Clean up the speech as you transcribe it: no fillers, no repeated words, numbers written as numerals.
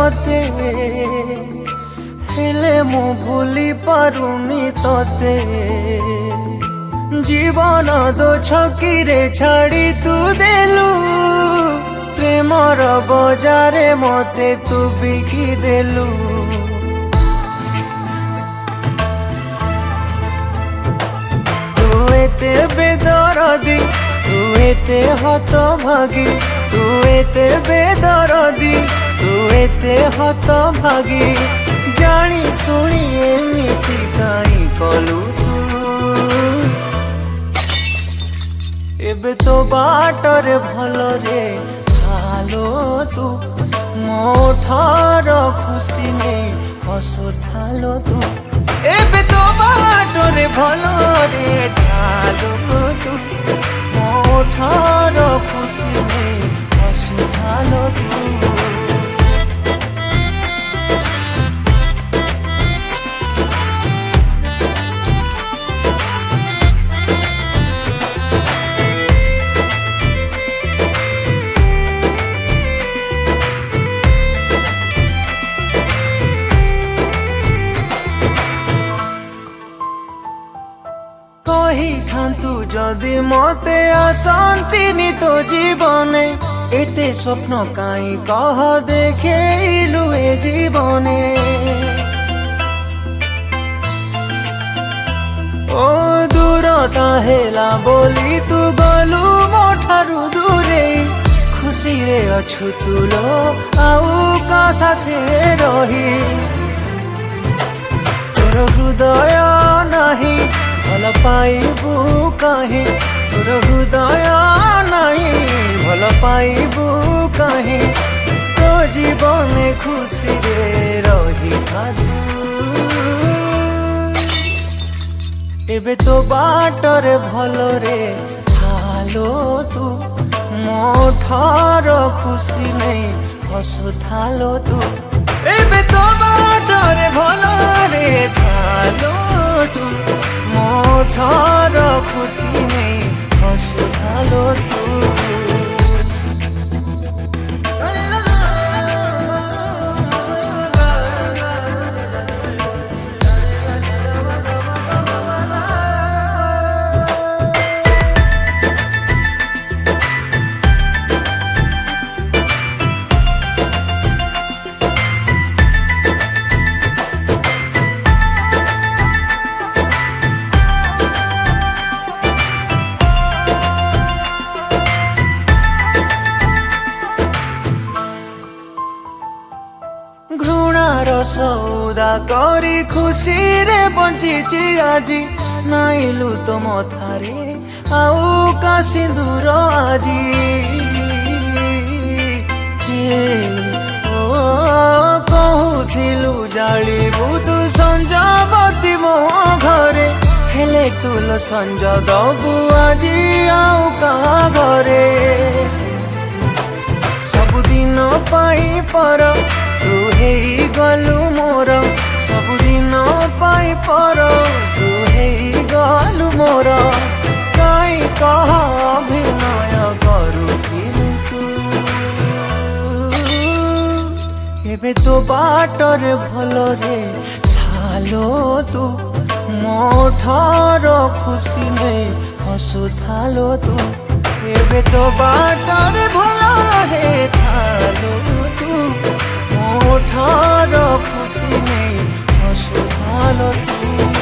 तोते हेले मु भूली पारुनी तोते जीवन दो छकीरे छाड़ी तू देलु प्रेमर बजारे मते तू बिकी देलु तू एते बेदरदी तू एते हतभागी तू एते बेदरदी तू एते हतभागी जानी सुनी एमिति काई कलु तू एबे तो बाटर भलरे ठालो तू मोठार खुशी नहीं हसो ठालो तू एबे तो बाटर भलरे ठालो तू मोठार खुशी नहीं हसो ठालो तू कही थांतु जदि मते आसंतिनी तो जीवने एते स्वप्न काई कह देखेलु ए जीवने ओ दूरता हेला बोली तू गलु मोठारु दूरे खुशी रे अछु तुलो आउ का साथे रही तोर हृदय नहीं भल पाइबू कहीं तोर हृदय नहीं भल पाइबू कहीं तो जीवन खुशी रे रही एबे तो बाटर भलरे ठालो तू मोठार खुशी नहीं हसु ठालो तू एबे तो बाटर भलरे ठालो तू मोठार खुशी नहीं हसु ठालो तू घृणार सौदा करी खुशी रे बंची आजी नाइलु तो मथारे आउ का सिंदूर आजी कहूथिलु जालिबु तू संजबती मो घरे हेले तुल संज दबु आजी आउ का घरे सबुदिन पाई पर तू हे गलु मोर सबुदिन पाई पर तू हे गलु मोर काई कह अभिनय करुथिलु तू एबे तो बाटर भलरे ठालो तू मोठार खुशी नहीं हसु ठालो तू एबे तो बाटर भलरे ठालो तू मोठार खुशी नहीं हसु ठालो तू।